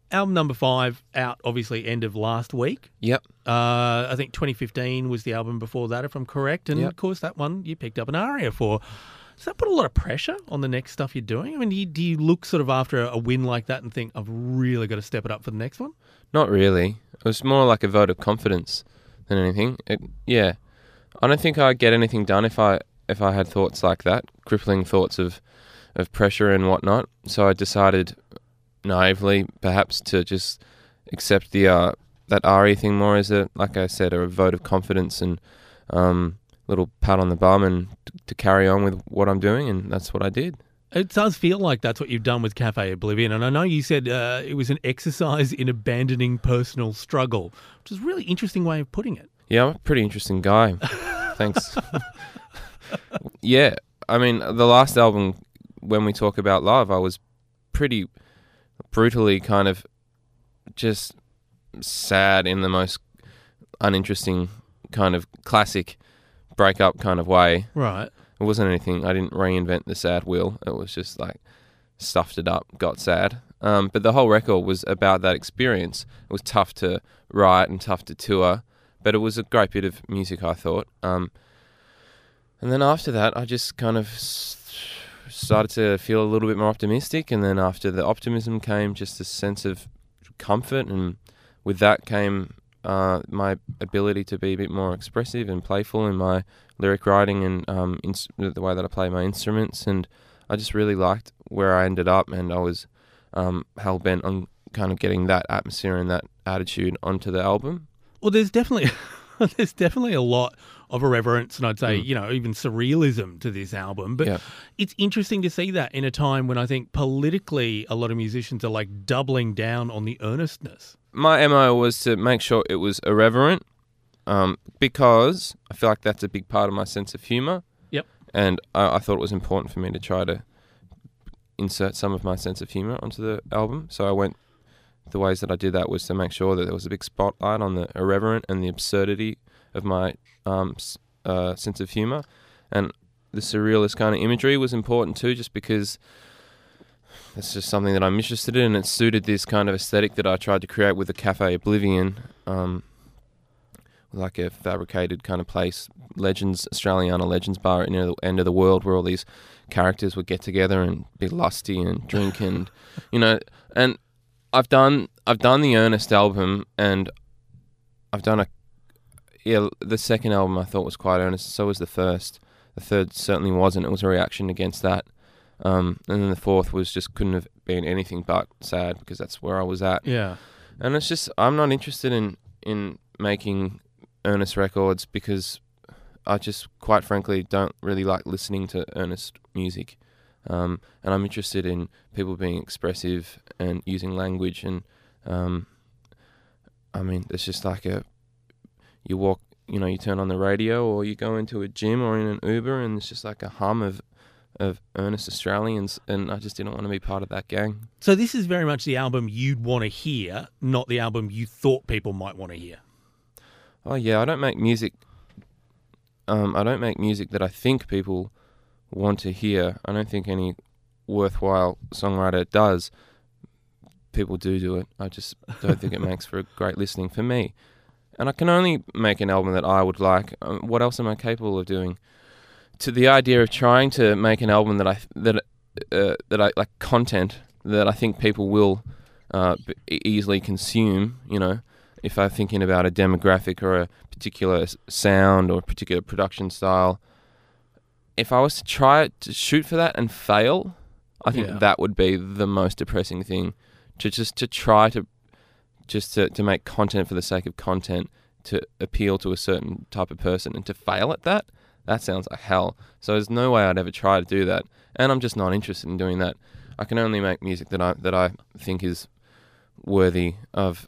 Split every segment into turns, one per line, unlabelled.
album number 5 out, obviously, end of last week.
Yep.
I think 2015 was the album before that, if I'm correct. And,
Yep.
of course, that one you picked up an ARIA for. Does that put a lot of pressure on the next stuff you're doing? I mean, do you look sort of after a win like that and think, I've really got to step it up for the next one?
Not really. It was more like a vote of confidence than anything. Yeah. I don't think I'd get anything done if I had thoughts like that, crippling thoughts of pressure and whatnot. So I decided naively, perhaps, to just accept the that ARIA thing more as like I said, a vote of confidence and little pat on the bum and to carry on with what I'm doing, and that's what I did.
It does feel like that's what you've done with Cafe Oblivion, and I know you said it was an exercise in abandoning personal struggle, which is a really interesting way of putting it.
Yeah, I'm a pretty interesting guy. Thanks. Yeah, I mean, the last album, when we talk about love, I was pretty brutally kind of just sad in the most uninteresting kind of classic breakup kind of way.
Right.
It wasn't anything, I didn't reinvent the sad wheel. It was just like stuffed it up, got sad. But the whole record was about that experience. It was tough to write and tough to tour, but it was a great bit of music, I thought. And then after that, I just kind of started to feel a little bit more optimistic, and then after the optimism came just a sense of comfort, and with that came my ability to be a bit more expressive and playful in my lyric writing and the way that I play my instruments, and I just really liked where I ended up, and I was hell-bent on kind of getting that atmosphere and that attitude onto the album.
Well, there's definitely a lot of irreverence, and I'd say, even surrealism to this album. But It's interesting to see that in a time when I think politically a lot of musicians are like doubling down on the earnestness.
My MO was to make sure it was irreverent, because I feel like that's a big part of my sense of humour.
Yep.
And I thought it was important for me to try to insert some of my sense of humour onto the album. So the ways that I did that was to make sure that there was a big spotlight on the irreverent and the absurdity of my sense of humour. And the surrealist kind of imagery was important too, just because it's just something that I'm interested in, and it suited this kind of aesthetic that I tried to create with the Cafe Oblivion, like a fabricated kind of place, Australiana Legends bar near the end of the world, where all these characters would get together and be lusty and drink and, and I've done the Ernest album, and I've done the second album I thought was quite earnest, so was the first. The third certainly wasn't. It was a reaction against that. And then the fourth was just couldn't have been anything but sad, because that's where I was at.
Yeah.
And it's just, I'm not interested in making earnest records, because I just, quite frankly, don't really like listening to earnest music. And I'm interested in people being expressive and using language. And, I mean, it's just like you walk, you turn on the radio, or you go into a gym or in an Uber, and it's just like a hum of earnest Australians, and I just didn't want to be part of that gang.
So this is very much the album you'd want to hear, not the album you thought people might want to hear.
Oh yeah, I don't make music that I think people want to hear. I don't think any worthwhile songwriter does. People do it. I just don't think it makes for a great listening for me. And I can only make an album that I would like. What else am I capable of doing? To the idea of trying to make an album that I like, content that I think people will easily consume, if I'm thinking about a demographic or a particular sound or a particular production style. If I was to try to shoot for that and fail, I think that would be the most depressing thing. To try to make content for the sake of content, to appeal to a certain type of person, and to fail at that sounds like hell. So there's no way I'd ever try to do that, and I'm just not interested in doing that. I can only make music that I think is worthy of,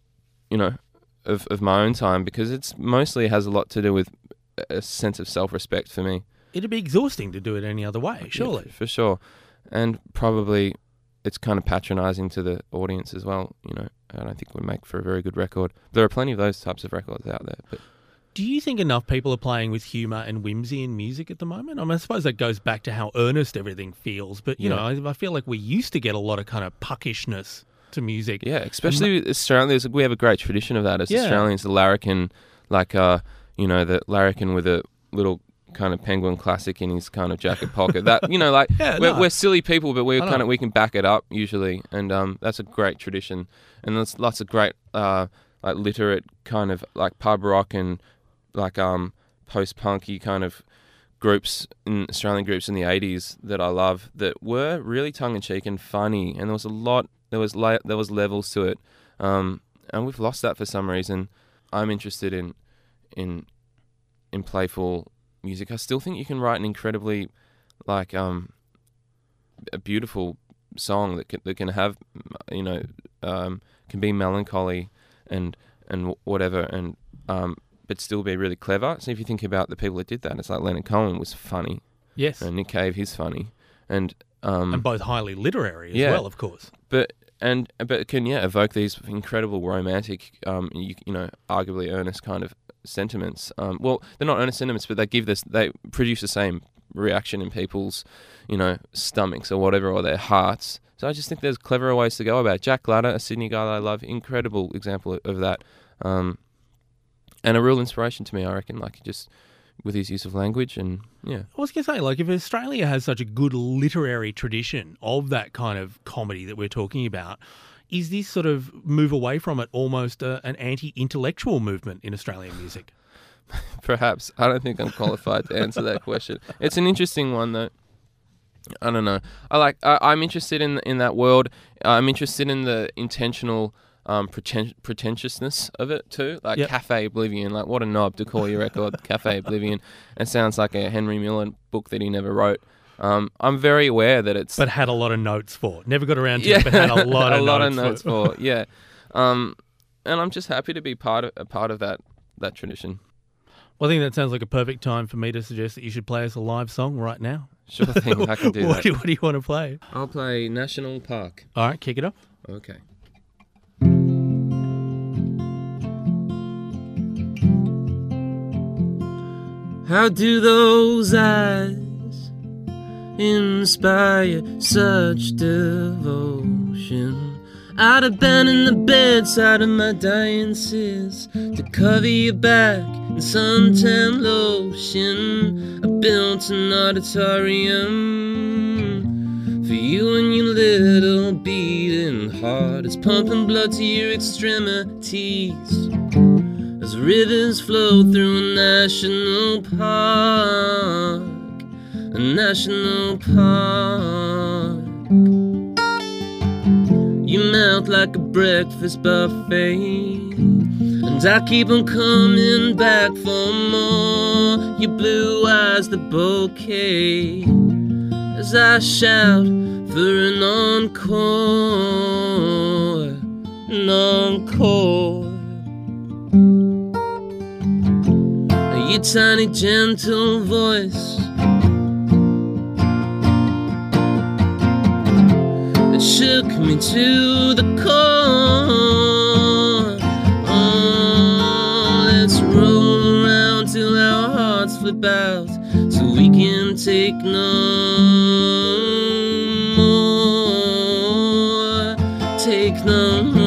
of my own time, because it's mostly has a lot to do with a sense of self-respect for me.
It'd be exhausting to do it any other way, surely.
Yeah, for sure. And probably it's kind of patronising to the audience as well, I don't think it would make for a very good record. There are plenty of those types of records out there, but...
Do you think enough people are playing with humour and whimsy in music at the moment? I mean, I suppose that goes back to how earnest everything feels, but, I feel like we used to get a lot of kind of puckishness to music.
Yeah, especially Australians. We have a great tradition of that as Australians. The larrikin, the larrikin with a little kind of penguin classic in his kind of jacket pocket. That we're silly people, but we can back it up usually, and that's a great tradition. And there's lots of great literate kind of like pub rock and post-punky kind of Australian groups in the 80s that I love that were really tongue-in-cheek and funny, and there was levels to it, and we've lost that for some reason. I'm interested in playful music. I still think you can write an incredibly a beautiful song that can have can be melancholy and whatever, and but still be really clever. So if you think about the people that did that, it's like Leonard Cohen was funny.
Yes.
And Nick Cave, he's funny. And
both highly literary as well, of course.
But it can evoke these incredible romantic, arguably earnest kind of sentiments. Well, they're not earnest sentiments, but they produce the same reaction in people's, stomachs or whatever, or their hearts. So I just think there's cleverer ways to go about it. Jack Gladder, a Sydney guy that I love, incredible example of that. And a real inspiration to me, I reckon, just with his use of language and, yeah.
I was going to say, if Australia has such a good literary tradition of that kind of comedy that we're talking about, is this sort of move away from it almost an anti-intellectual movement in Australian music?
Perhaps. I don't think I'm qualified to answer that question. It's an interesting one, though. I don't know. I'm interested in that world. I'm interested in the intentional pretentiousness of it too, Cafe Oblivion. What a knob to call your record Cafe Oblivion. It sounds like a Henry Miller book that he never wrote. I'm very aware that it's...
But had a lot of notes for. Never got around to it, but had a lot of
notes for. Yeah. And I'm just happy to be part of that tradition.
Well, I think that sounds like a perfect time for me to suggest that you should play us a live song right now.
Sure thing, I can do that.
What do you want to play?
I'll play National Park.
All right, kick it off.
Okay. How do those eyes inspire such devotion? I'd abandon the bedside of my dying sis to cover your back in suntan lotion. I built an auditorium for you and your little beating heart. It's pumping blood to your extremities as rivers flow through a national park, a national park. You melt like a breakfast buffet, and I keep on coming back for more. Your blue eyes, the bouquet, as I shout for an encore, an encore. Your tiny gentle voice that shook me to the core. Oh, let's roll around till our hearts flip out, so we can take no more, take no more.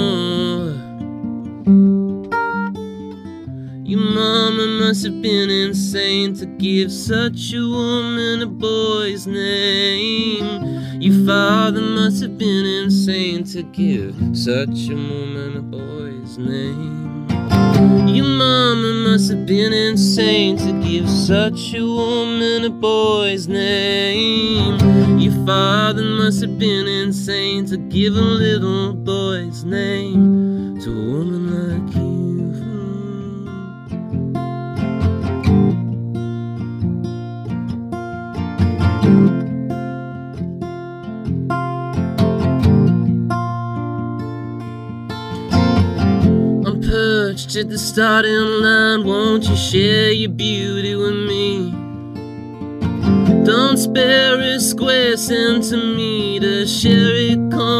Your mama must have been insane to give such a woman a boy's name. Your father must have been insane to give such a woman a boy's name. Your mama must have been insane to give such a woman a boy's name. Your father must have been insane to give a little boy's name to a woman like you. At the starting line, won't you share your beauty with me? Don't spare a square centimeter, share it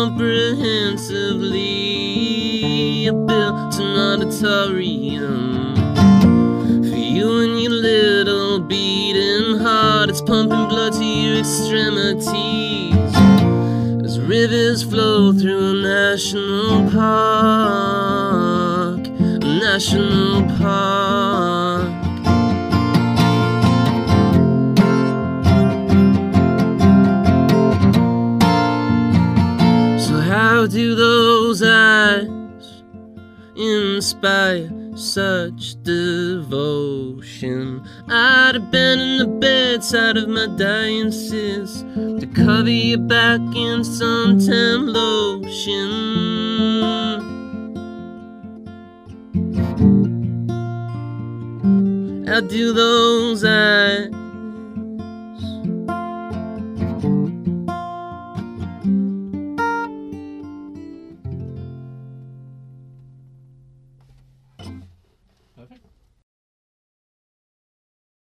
comprehensively. I built an auditorium for you and your little beating heart. It's pumping blood to your extremities as
rivers flow through a national park, a national park. So how do those eyes inspire such devotion? I'd abandon the bedside of my dying sis to cover your back in suntan lotion. How do those eyes